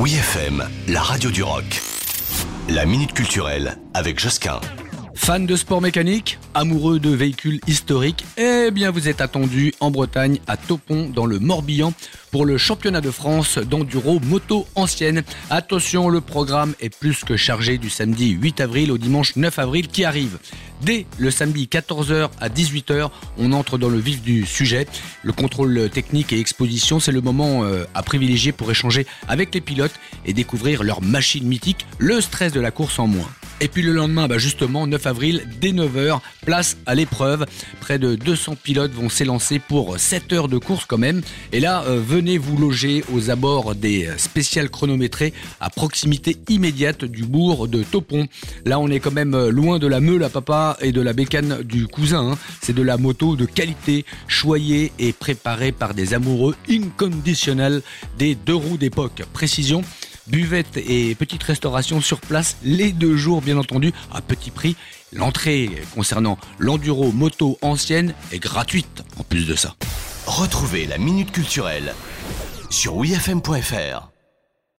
Oui FM, la radio du rock. La minute culturelle avec Josquin. Fan de sport mécanique, amoureux de véhicules historiques, eh bien vous êtes attendus en Bretagne à Topont dans le Morbihan pour le championnat de France d'enduro moto ancienne. Attention, le programme est plus que chargé du samedi 8 avril au dimanche 9 avril qui arrive. Dès le samedi 14h à 18h, on entre dans le vif du sujet. Le contrôle technique et exposition, c'est le moment à privilégier pour échanger avec les pilotes et découvrir leur machine mythique, le stress de la course en moins. Et puis le lendemain, justement, 9 avril, dès 9h, place à l'épreuve. Près de 200 pilotes vont s'élancer pour 7 heures de course quand même. Et là, venez vous loger aux abords des spéciales chronométrées à proximité immédiate du bourg de Topont. Là, on est quand même loin de la meule à papa et de la bécane du cousin. C'est de la moto de qualité, choyée et préparée par des amoureux inconditionnels des deux roues d'époque. Précision, buvette et petite restauration sur place les 2 jours bien entendu à petit prix. L'entrée concernant l'enduro moto ancienne est gratuite en plus de ça. Retrouvez la minute culturelle sur wifm.fr.